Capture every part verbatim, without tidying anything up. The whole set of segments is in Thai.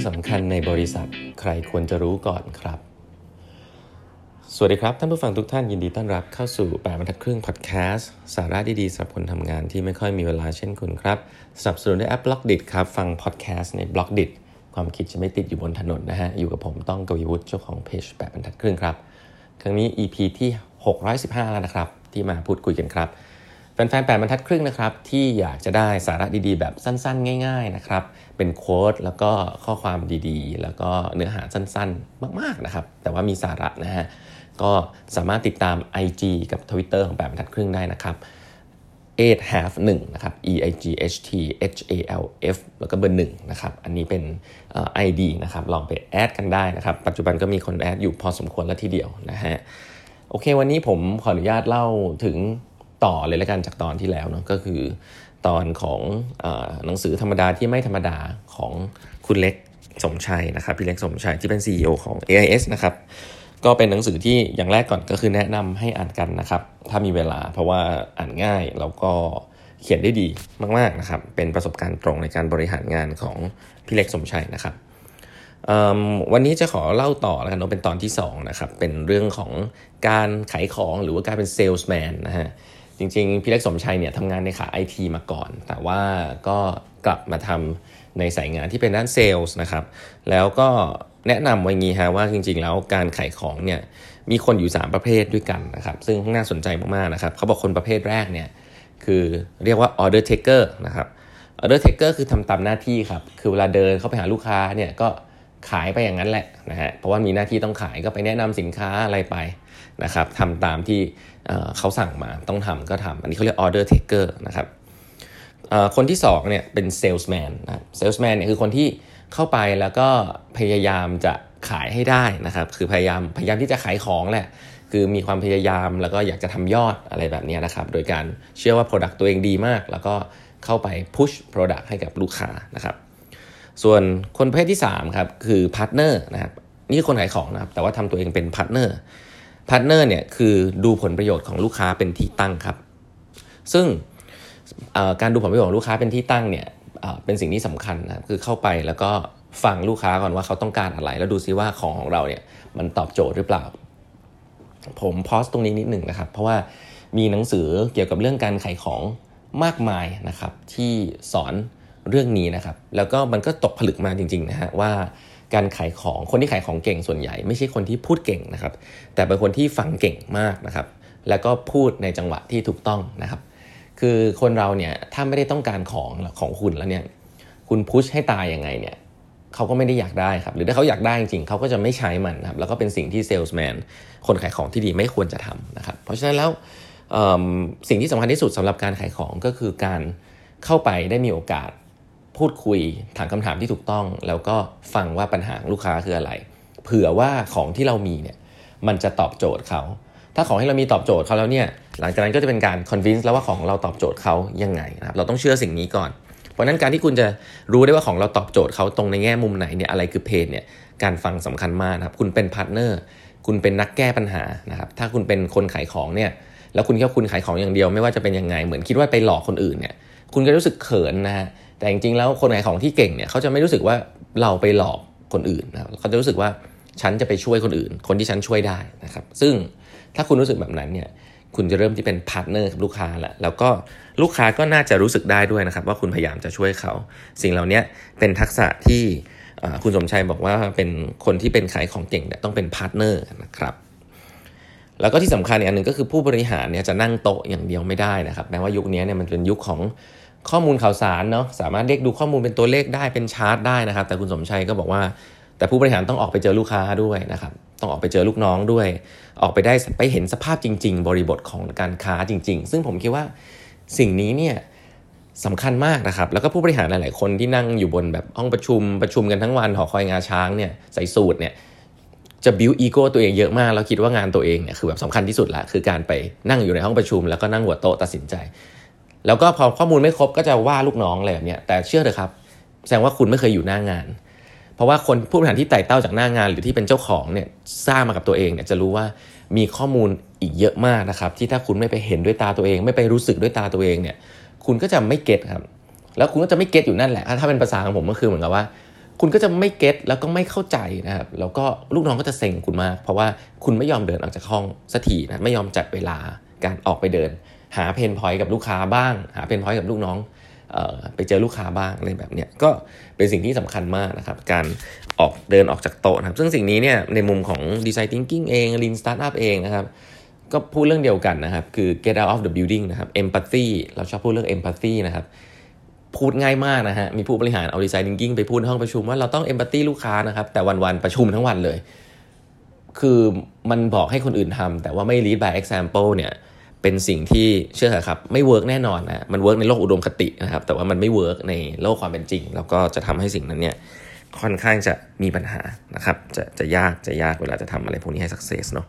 สำคัญในบริษัทใครควรจะรู้ก่อนครับสวัสดีครับท่านผู้ฟังทุกท่านยินดีต้อนรับเข้าสู่แปดบรรทัดครึ่งพอดแคสต์สาระดีๆสำหรับคนทำงานที่ไม่ค่อยมีเวลาเช่นคุณครับสนับสนุนด้วยแอป Blockdit ครับฟังพอดแคสต์ใน Blockdit ความคิดจะไม่ติดอยู่บนถนนนะฮะอยู่กับผมต้องกวีวุฒิเจ้าของเพจแปดบรรทัดครึ่งครับครั้งนี้ อี พี ที่หกร้อยสิบห้าแล้วนะครับที่มาพูดคุยกันครับแฟนๆแปดบรรทัดครึ่งนะครับที่อยากจะได้สาระดีๆแบบสั้นๆง่ายๆนะครับเป็นโค้ดแล้วก็ข้อความดีๆแล้วก็เนื้อหาสั้นๆมากๆนะครับแต่ว่ามีสาระนะฮะก็สามารถติดตาม ไอ จี กับ Twitter ของแปดบรรทัดครึ่งได้นะครับ eight half หนึ่งนะครับ E I G H T H A L F แล้วก็เบอร์หนึ่งนะครับอันนี้เป็นเอ่อ ไอ ดี นะครับลองไปแอดกันได้นะครับปัจจุบันก็มีคนแอดอยู่พอสมควรแล้วทีเดียวนะฮะโอเควันนี้ผมขออนุญาตเล่าถึงต่อเลยละกันจากตอนที่แล้วเนาะก็คือตอนของเอ่อหนังสือธรรมดาที่ไม่ธรรมดาของคุณเล็กสมชัยนะครับพี่เล็กสมชัยที่เป็น ซี อี โอ ของ เอ ไอ เอส นะครับก็เป็นหนังสือที่อย่างแรกก่อนก็คือแนะนำให้อ่านกันนะครับถ้ามีเวลาเพราะว่าอ่านง่ายแล้วก็เขียนได้ดีมากๆนะครับเป็นประสบการณ์ตรงในการบริหารงานของพี่เล็กสมชัยนะครับวันนี้จะขอเล่าต่อแล้วกันเนาะเป็นตอนที่สองนะครับเป็นเรื่องของการขายของหรือว่าการเป็นเซลส์แมนนะฮะจริงๆพี่เล็กสมชัยเนี่ยทำงานในขา ไอ ที มาก่อนแต่ว่าก็กลับมาทำในสายงานที่เป็นด้านเซลส์นะครับแล้วก็แนะนำไว้งี้ฮะว่าจริงๆแล้วการขายของเนี่ยมีคนอยู่สามประเภทด้วยกันนะครับซึ่งน่าสนใจมากๆนะครับเขาบอกคนประเภทแรกเนี่ยคือเรียกว่า order taker นะครับ order taker คือทำตามหน้าที่ครับคือเวลาเดินเข้าไปหาลูกค้าเนี่ยก็ขายไปอย่างนั้นแหละนะฮะเพราะว่ามีหน้าที่ต้องขายก็ไปแนะนำสินค้าอะไรไปนะครับทำตามที่เอ่อเขาสั่งมาต้องทำก็ทำอันนี้เขาเรียก order taker นะครับเอ่อคนที่สองเนี่ยเป็น salesman นะ salesman เนี่ยคือคนที่เข้าไปแล้วก็พยายามจะขายให้ได้นะครับคือพยายามพยายามที่จะขายของแหละคือมีความพยายามแล้วก็อยากจะทำยอดอะไรแบบนี้นะครับโดยการเชื่อว่า product ตัวเองดีมากแล้วก็เข้าไป push product ให้กับลูกค้านะครับส่วนคนประเภทที่สามครับคือ partner นะครับนี่คือคนขายของนะครับแต่ว่าทำตัวเองเป็น partner partner เนี่ยคือดูผลประโยชน์ของลูกค้าเป็นที่ตั้งครับซึ่งการดูผลประโยชน์ของลูกค้าเป็นที่ตั้งเนี่ยเป็นสิ่งที่สำคัญนะคือเข้าไปแล้วก็ฟังลูกค้าก่อนว่าเขาต้องการอะไรแล้วดูซิว่าของของเราเนี่ยมันตอบโจทย์หรือเปล่าผมพอสตรงนี้นิดหนึ่งนะครับเพราะว่ามีหนังสือเกี่ยวกับเรื่องการขายของมากมายนะครับที่สอนเรื่องนี้นะครับแล้วก็มันก็ตกผลึกมาจริงๆนะฮะว่าการขายของคนที่ขายของเก่งส่วนใหญ่ไม่ใช่คนที่พูดเก่งนะครับแต่เป็นคนที่ฟังเก่งมากนะครับแล้วก็พูดในจังหวะที่ถูกต้องนะครับคือคนเราเนี่ยถ้าไม่ได้ต้องการของของคุณแล้วเนี่ยคุณพุชให้ตายยังไงเนี่ยเขาก็ไม่ได้อยากได้ครับหรือถ้าเขาอยากได้จริงๆเขาก็จะไม่ใช้มันครับแล้วก็เป็นสิ่งที่เซลส์แมนคนขายของที่ดีไม่ควรจะทำนะครับเพราะฉะนั้นแล้วสิ่งที่สำคัญที่สุดสำหรับการขายของก็คือการเข้าไปได้มีโอกาสพูดคุยถามคำถามที่ถูกต้องแล้วก็ฟังว่าปัญหาลูกค้าคืออะไรเผื่อว่าของที่เรามีเนี่ยมันจะตอบโจทย์เขาถ้าของที่เรามีตอบโจทย์เขาแล้วเนี่ยหลังจากนั้นก็จะเป็นการ convince แล้วว่าของเราตอบโจทย์เขายังไงนะครับเราต้องเชื่อสิ่งนี้ก่อนเพราะนั้นการที่คุณจะรู้ได้ว่าของเราตอบโจทย์เขาตรงในแง่มุมไหนเนี่ยอะไรคือเพนเนี่ยการฟังสำคัญมากนะครับคุณเป็นพาร์ทเนอร์คุณเป็นนักแก้ปัญหานะครับถ้าคุณเป็นคนขายของเนี่ยแล้วคุณคิดว่าคุณขายของอย่างเดียวไม่ว่าจะเป็นยังไงเหมือนคิดว่าไปหลอกคนอื่นเนี่ยคุณก็รู้สึกเขินนะฮะแต่จริงๆแล้วคนขายของที่เก่งเนี่ยเขาจะไม่รู้สึกว่าเราไปหลอกคนอื่นนะครับเขาจะรู้สึกว่าฉันจะไปช่วยคนอื่นคนที่ฉันช่วยได้นะครับซึ่งถ้าคุณรู้สึกแบบนั้นเนี่ยคุณจะเริ่มที่เป็นพาร์ทเนอร์กับลูกค้าแล้วแล้วก็ลูกค้าก็น่าจะรู้สึกได้ด้วยนะครับว่าคุณพยายามจะช่วยเขาสิ่งเหล่านี้เป็นทักษะที่คุณสมชัยบอกว่าเป็นคนที่เป็นขายของเก่งเนี่ยต้องเป็นพาร์ทเนอร์นะครับแล้วก็ที่สำคัญอีกอันหนึ่งก็คือผู้บริหารเนี่ยจะนั่งโต๊ะอย่างเดียวไม่ได้นะครับแม้ว่ายุคนี้เนี่ยมันเป็นยุคของข้อมูลข่าวสารเนาะสามารถเรียกดูข้อมูลเป็นตัวเลขได้เป็นชาร์ตได้นะครับแต่คุณสมชัยก็บอกว่าแต่ผู้บริหารต้องออกไปเจอลูกค้าด้วยนะครับต้องออกไปเจอลูกน้องด้วยออกไปได้ไปเห็นสภาพจริงๆบริบทของการค้าจริงๆซึ่งผมคิดว่าสิ่งนี้เนี่ยสำคัญมากนะครับแล้วก็ผู้บริหารหลายๆคนที่นั่งอยู่บนแบบห้องประชุมประชุมกันทั้งวันหอคอยงาช้างเนี่ยใส่สูทเนี่ยจะบิวอีโก้ตัวเองเยอะมากแล้วคิดว่างานตัวเองเนี่ยคือแบบสำคัญที่สุดละคือการไปนั่งอยู่ในห้องประชุมแล้วก็นั่งหัวโต๊ะตัดสินใจแล้วก็พอข้อมูลไม่ครบก็จะว่าลูกน้องอะไรแบบนี้แต่เชื่อเถอะครับแสดงว่าคุณไม่เคยอยู่หน้างานเพราะว่าคนผู้บริหารที่ไต่เต้าจากหน้างานหรือที่เป็นเจ้าของเนี่ยสร้างมากับตัวเองเนี่ยจะรู้ว่ามีข้อมูลอีกเยอะมากนะครับที่ถ้าคุณไม่ไปเห็นด้วยตาตัวเองไม่ไปรู้สึกด้วยตาตัวเองเนี่ยคุณก็จะไม่เก็ตครับแล้วคุณก็จะไม่เก็ตอยู่นั่นแหละถ้าเป็นภาษาของผมก็คือเหมือนกับว่าคุณก็จะไม่เก็ตแล้วก็ไม่เข้าใจนะครับแล้วก็ลูกน้องก็จะเซ็งคุณมากเพราะว่าคุณไม่ยอมเดินออกจากห้องสักทีนะไม่ยอมจัดเวลาการออกไปเดินหาเพนพอยต์กับลูกค้าบ้างหาเพนพอยต์กับลูกน้องเอ่อไปเจอลูกค้าบ้างอะไรแบบเนี้ยก็เป็นสิ่งที่สำคัญมากนะครับการออกเดินออกจากโต๊ะนะครับซึ่งสิ่งนี้เนี่ยในมุมของ Design Thinking เอง Lean Startup เองนะครับก็พูดเรื่องเดียวกันนะครับคือ get out of the building นะครับ empathy เราชอบพูดเรื่อง empathy นะครับพูดง่ายมากนะฮะมีผู้บริหารเอา Design Thinking ไปพูดในห้องประชุมว่าเราต้อง empathy ลูกค้านะครับแต่วันๆประชุมทั้งวันเลยคือมันบอกให้คนอื่นทำแต่ว่าไม่ lead by example เนี่ยเป็นสิ่งที่เชื่อครับไม่เวิร์กแน่นอนนะมันเวิร์กในโลกอุดมคตินะครับแต่ว่ามันไม่เวิร์กในโลกความเป็นจริงแล้วก็จะทำให้สิ่งนั้นเนี่ยค่อนข้างจะมีปัญหานะครับจะจะยากจะยากเวลาจะทำอะไรพวกนี้ให้ success เนาะ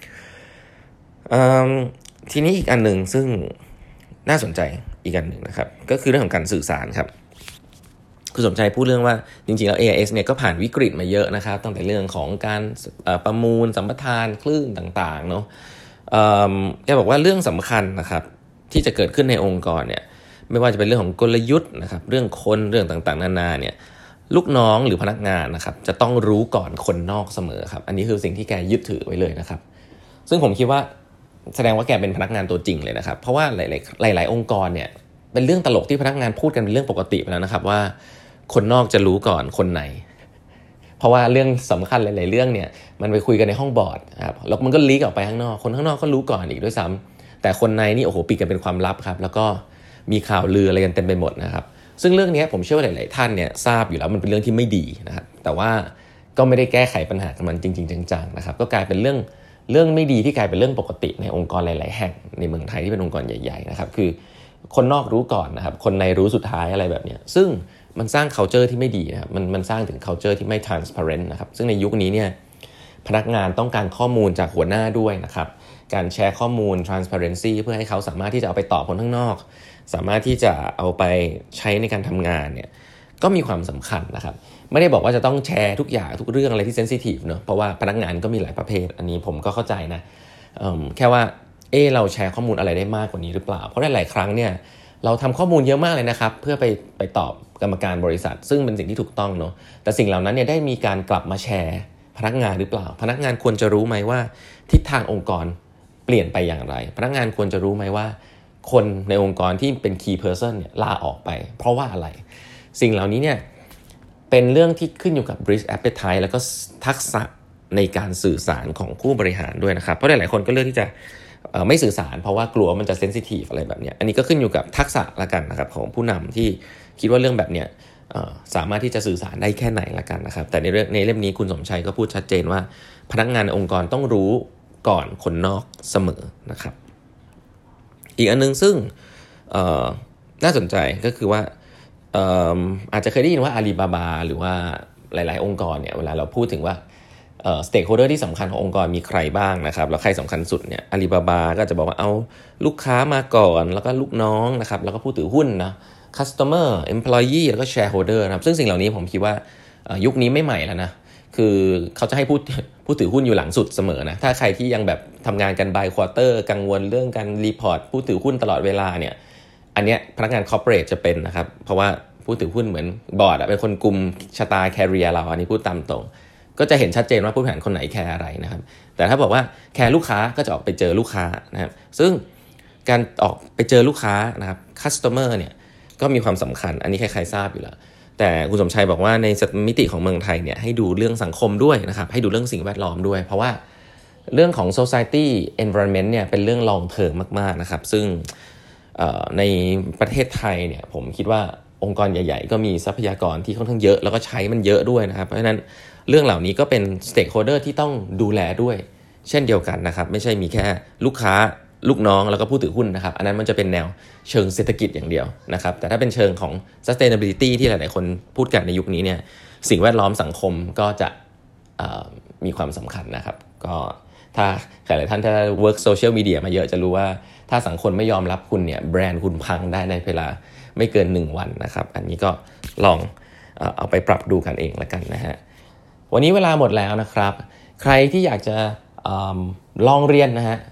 ทีนี้อีกอันหนึ่งซึ่งน่าสนใจอีกอันหนึ่งนะครับก็คือเรื่องของการสื่อสารครับคุณสมชัยพูดเรื่องว่าจริงๆแล้ว เอ ไอ เอส เนี่ยก็ผ่านวิกฤตมาเยอะนะครับตั้งแต่เรื่องของการประมูลสัมปทานคลื่นต่างๆเนาะแกบอกว่าเรื่องสำคัญนะครับที่จะเกิดขึ้นในองค์กรเนี่ยไม่ว่าจะเป็นเรื่องของกลยุทธ์นะครับเรื่องคนเรื่องต่างๆนานาเนี่ยลูกน้องหรือพนักงานนะครับจะต้องรู้ก่อนคนนอกเสมอครับอันนี้คือสิ่งที่แกยึดถือไว้เลยนะครับซึ่งผมคิดว่าแสดงว่าแกเป็นพนักงานตัวจริงเลยนะครับเพราะว่าหลายๆหลายๆองค์กรเนี่ยเป็นเรื่องตลกที่พนักงานพูดกันเป็นเรื่องปกติไปแล้วนะครับว่าคนนอกจะรู้ก่อนคนในเพราะว่าเรื่องสำคัญหลายๆเรื่องเนี่ยมันไปคุยกันในห้องบอร์ดครับแล้วมันก็ลีกออกไปข้างนอกคนข้างนอกก็รู้ก่อนอีกด้วยซ้ำแต่คนในนี่โอ้โหปิดกันเป็นความลับครับแล้วก็มีข่าวลืออะไรกันเต็มไปหมดนะครับซึ่งเรื่องนี้ผมเชื่อว่าหลายๆท่านเนี่ยทราบอยู่แล้วมันเป็นเรื่องที่ไม่ดีนะครับแต่ว่าก็ไม่ได้แก้ไขปัญหากับมันจริงๆจังๆนะครับก็กลายเป็นเรื่องเรื่องไม่ดีที่กลายเป็นเรื่องปกติในองค์กรหลายๆแห่งในเมืองไทยที่เป็นองค์กรใหญ่ๆนะครับคือคนนอกรู้ก่อนนะครับคนในรู้สุดท้ายอะไรแบบนี้ซึ่งมันสร้าง culture ที่ไม่ดีนะครับมันมันสร้างถึง culture ที่ไม่ transparent นะครับซึ่งในยุคนี้เนี่ยพนักงานต้องการข้อมูลจากหัวหน้าด้วยนะครับการแชร์ข้อมูล transparency เพื่อให้เขาสามารถที่จะเอาไปตอบคนข้างนอกสามารถที่จะเอาไปใช้ในการทำงานเนี่ยก็มีความสำคัญนะครับไม่ได้บอกว่าจะต้องแชร์ทุกอย่างทุกเรื่องอะไรที่ sensitive เนอะเพราะว่าพนักงานก็มีหลายประเภทอันนี้ผมก็เข้าใจนะแค่ว่าเออเราแชร์ข้อมูลอะไรได้มากกว่านี้หรือเปล่าเพราะหลายๆครั้งเนี่ยเราทำข้อมูลเยอะมากเลยนะครับเพื่อไปไปตอบกรรมการบริษัทซึ่งเป็นสิ่งที่ถูกต้องเนอะแต่สิ่งเหล่านั้นเนี่ยได้มีการกลับมาแชร์พนักงานหรือเปล่าพนักงานควรจะรู้ไหมว่าทิศทางองค์กรเปลี่ยนไปอย่างไรพนักงานควรจะรู้ไหมว่าคนในองค์กรที่เป็น key person เนี่ยลาออกไปเพราะว่าอะไรสิ่งเหล่านี้เนี่ยเป็นเรื่องที่ขึ้นอยู่กับ risk appetite แล้วก็ทักษะในการสื่อสารของผู้บริหารด้วยนะครับเพราะหลายๆคนก็เลือกที่จะไม่สื่อสารเพราะว่ากลัวมันจะ sensitive อะไรแบบนี้อันนี้ก็ขึ้นอยู่กับทักษะละกันนะครับของผู้นำที่คิดว่าเรื่องแบบเนี้ยสามารถที่จะสื่อสารได้แค่ไหนละกันนะครับแต่ในเรื่องในเล่มนี้คุณสมชัยก็พูดชัดเจนว่าพนักงานในองค์กรต้องรู้ก่อนคนนอกเสมอนะครับอีกอันนึงซึ่งน่าสนใจก็คือว่าอาจจะเคยได้ยินว่าอาลีบาบาหรือว่าหลายๆองค์กรเนี่ยเวลาเราพูดถึงว่าเอ่อ stakeholder ที่สำคัญขององค์กรมีใครบ้างนะครับแล้วใครสำคัญสุดเนี่ยอาลีบาบาก็จะบอกว่าเอาลูกค้ามาก่อนแล้วก็ลูกน้องนะครับแล้วก็ผู้ถือหุ้นนะ customer employee แล้วก็ shareholder นะครับซึ่งสิ่งเหล่านี้ผมคิดว่ายุคนี้ไม่ใหม่แล้วนะคือเขาจะให้ผู้ผู้ถือหุ้นอยู่หลังสุดเสมอนะถ้าใครที่ยังแบบทำงานกัน by quarter กังวลเรื่องการรีพอร์ตผู้ถือหุ้นตลอดเวลาเนี่ยอันเนี้ยพนักงาน corporate จะเป็นนะครับเพราะว่าผู้ถือหุ้นเหมือนบอร์ดเป็นคนกลุ่มชะตา career เราอันนี้พูดตามตรงก็จะเห็นชัดเจนว่าผู้บริหารคนไหนแคร์อะไรนะครับแต่ถ้าบอกว่าแคร์ลูกค้าก็จะออกไปเจอลูกค้านะครับซึ่งการออกไปเจอลูกค้านะครับ customer เนี่ยก็มีความสำคัญอันนี้ใครๆทราบอยู่แล้วแต่คุณสมชัยบอกว่าในมิติของเมืองไทยเนี่ยให้ดูเรื่องสังคมด้วยนะครับให้ดูเรื่องสิ่งแวดล้อมด้วยเพราะว่าเรื่องของ society environment เนี่ยเป็นเรื่อง long term มากๆนะครับซึ่งในประเทศไทยเนี่ยผมคิดว่าองค์กรใหญ่ๆก็มีทรัพยากรที่ค่อนข้างเยอะแล้วก็ใช้มันเยอะด้วยนะครับเพราะฉะนั้นเรื่องเหล่านี้ก็เป็น stakeholder ที่ต้องดูแลด้วยเช่นเดียวกันนะครับไม่ใช่มีแค่ลูกค้าลูกน้องแล้วก็ผู้ถือหุ้นนะครับอันนั้นมันจะเป็นแนวเชิงเศรษฐกิจอย่างเดียวนะครับแต่ถ้าเป็นเชิงของ sustainability ที่หลายๆคนพูดกันในยุคนี้เนี่ยสิ่งแวดล้อมสังคมก็จะมีความสำคัญนะครับก็ถ้าหลายๆท่านถ้า work social media มาเยอะจะรู้ว่าถ้าสังคมไม่ยอมรับคุณเนี่ยแบรนด์คุณพังได้ในเวลาไม่เกินหนึ่งวันนะครับอันนี้ก็ลองเอาไปปรับดูกันเองละกันนะฮะวันนี้เวลาหมดแล้วนะครับใครที่อยากจะลองเรียนนะฮะ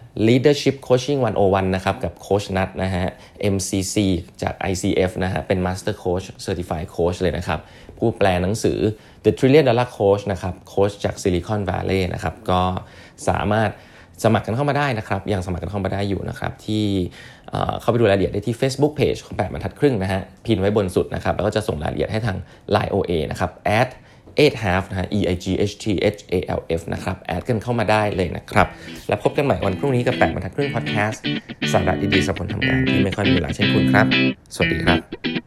Leadership Coachingหนึ่งศูนย์หนึ่งนะครับกับโค้ชนัทนะฮะ เอ็ม ซี ซี จาก ไอ ซี เอฟ นะฮะเป็น Master Coach Certified Coach เลยนะครับผู้แปลหนังสือ The Trillion Dollar Coach นะครับโค้ชจาก Silicon Valley นะครับก็สามารถสมัครกันเข้ามาได้นะครับยังสมัครกันเข้ามาได้อยู่นะครับที่เข้าไปดูรายละเอียดได้ที่ Facebook Page ของแปดบรรทัดครึ่งนะฮะพินไว้บนสุดนะครับแล้วก็จะส่งรายละเอียดให้ทาง ไลน์ โอ เอ นะครับ แอด เอท half นะฮะ E I G H T H A L F นะครับแอดกันเข้ามาได้เลยนะครับแล้วพบกันใหม่วันพรุ่งนี้กับแปดบรรทัดครึ่ง Podcast สาระดีๆสำหรับคนทำงานที่ไม่ค่อยมีเวลาเช่นคุณครับสวัสดีครับ